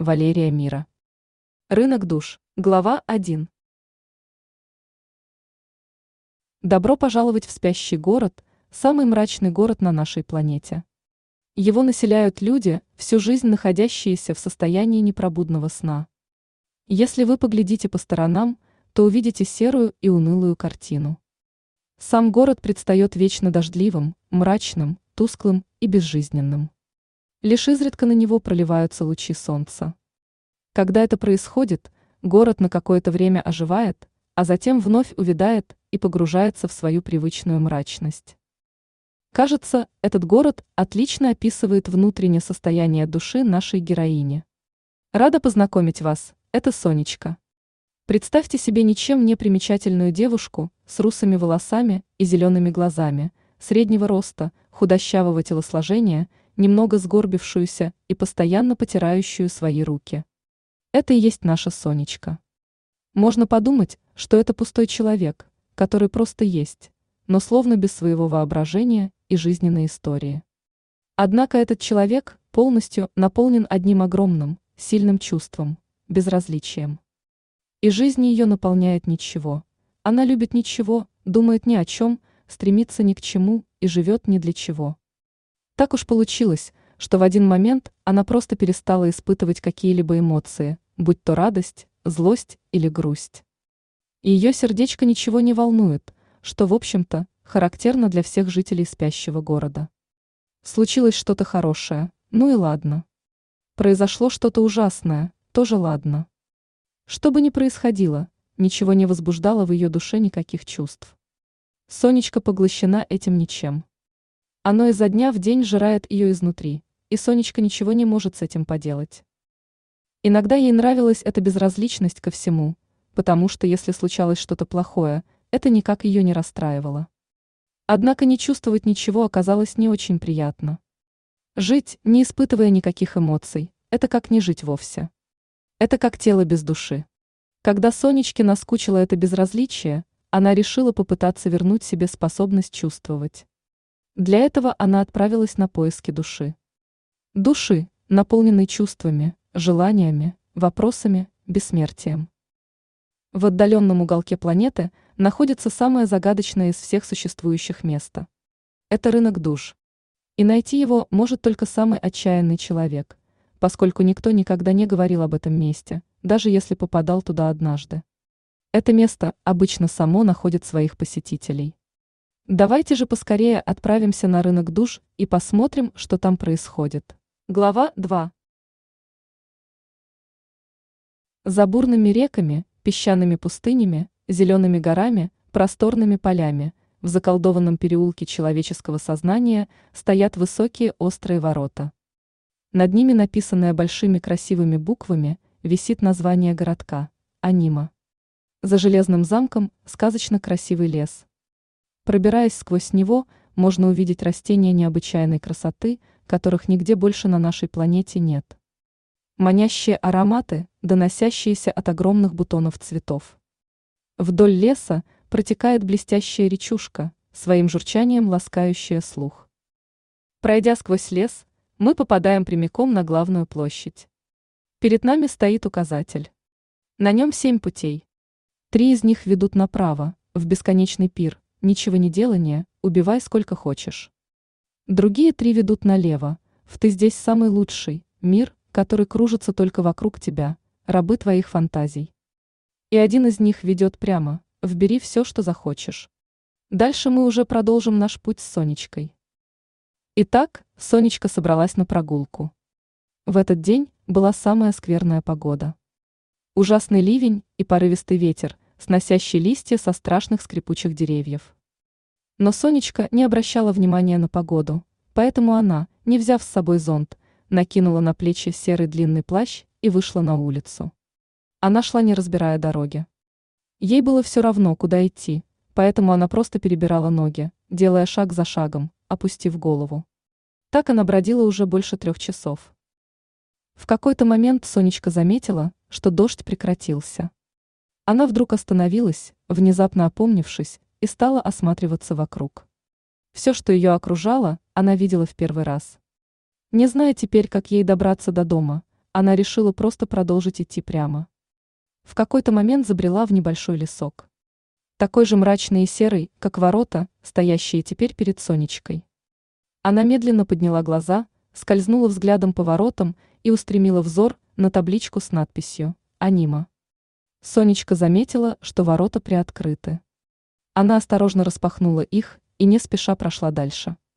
Валерия Мира. Рынок душ. Глава 1. Добро пожаловать в спящий город, самый мрачный город на нашей планете. Его населяют люди, всю жизнь находящиеся в состоянии непробудного сна. Если вы поглядите по сторонам, то увидите серую и унылую картину. Сам город предстает вечно дождливым, мрачным, тусклым и безжизненным. Лишь изредка на него проливаются лучи солнца. Когда это происходит, город на какое-то время оживает, а затем вновь увядает и погружается в свою привычную мрачность. Кажется, этот город отлично описывает внутреннее состояние души нашей героини. Рада познакомить вас, это Сонечка. Представьте себе ничем не примечательную девушку с русыми волосами и зелеными глазами, среднего роста, худощавого телосложения, немного сгорбившуюся и постоянно потирающую свои руки. Это и есть наша Сонечка. Можно подумать, что это пустой человек, который просто есть, но словно без своего воображения и жизненной истории. Однако этот человек полностью наполнен одним огромным, сильным чувством – безразличием. И жизнь ее наполняет ничего. Она любит ничего, думает ни о чем, стремится ни к чему и живет ни для чего. Так уж получилось, что в один момент она просто перестала испытывать какие-либо эмоции, будь то радость, злость или грусть. И ее сердечко ничего не волнует, что, в общем-то, характерно для всех жителей спящего города. Случилось что-то хорошее, ну и ладно. Произошло что-то ужасное, тоже ладно. Что бы ни происходило, ничего не возбуждало в ее душе никаких чувств. Сонечка поглощена этим ничем. Оно изо дня в день жирает ее изнутри, и Сонечка ничего не может с этим поделать. Иногда ей нравилась эта безразличность ко всему, потому что если случалось что-то плохое, это никак ее не расстраивало. Однако не чувствовать ничего оказалось не очень приятно. Жить, не испытывая никаких эмоций, это как не жить вовсе. Это как тело без души. Когда Сонечке наскучило это безразличие, она решила попытаться вернуть себе способность чувствовать. Для этого она отправилась на поиски души. Души, наполненной чувствами, желаниями, вопросами, бессмертием. В отдаленном уголке планеты находится самое загадочное из всех существующих места. Это рынок душ. И найти его может только самый отчаянный человек, поскольку никто никогда не говорил об этом месте, даже если попадал туда однажды. Это место обычно само находит своих посетителей. Давайте же поскорее отправимся на рынок душ и посмотрим, что там происходит. Глава 2. За бурными реками, песчаными пустынями, зелеными горами, просторными полями, в заколдованном переулке человеческого сознания стоят высокие острые ворота. Над ними, написанное большими красивыми буквами, висит название городка – Анима. За железным замком сказочно красивый лес. Пробираясь сквозь него, можно увидеть растения необычайной красоты, которых нигде больше на нашей планете нет. Манящие ароматы, доносящиеся от огромных бутонов цветов. Вдоль леса протекает блестящая речушка, своим журчанием ласкающая слух. Пройдя сквозь лес, мы попадаем прямиком на главную площадь. Перед нами стоит указатель. На нем 7 путей. 3 из них ведут направо, в бесконечный пир, ничего не делание, убивай сколько хочешь. Другие 3 ведут налево, в ты здесь самый лучший, мир, который кружится только вокруг тебя, рабы твоих фантазий. И один из них ведет прямо, вбери все, что захочешь. Дальше мы уже продолжим наш путь с Сонечкой. Итак, Сонечка собралась на прогулку. В этот день была самая скверная погода. Ужасный ливень и порывистый ветер, сносящий листья со страшных скрипучих деревьев. Но Сонечка не обращала внимания на погоду, поэтому она, не взяв с собой зонт, накинула на плечи серый длинный плащ и вышла на улицу. Она шла, не разбирая дороги. Ей было все равно, куда идти, поэтому она просто перебирала ноги, делая шаг за шагом, опустив голову. Так она бродила уже больше 3 часов. В какой-то момент Сонечка заметила, что дождь прекратился. Она вдруг остановилась, внезапно опомнившись, и стала осматриваться вокруг. Все, что ее окружало, она видела в первый раз. Не зная теперь, как ей добраться до дома, она решила просто продолжить идти прямо. В какой-то момент забрела в небольшой лесок. Такой же мрачный и серый, как ворота, стоящие теперь перед Сонечкой. Она медленно подняла глаза, скользнула взглядом по воротам и устремила взор на табличку с надписью «Анима». Сонечка заметила, что ворота приоткрыты. Она осторожно распахнула их и не спеша прошла дальше.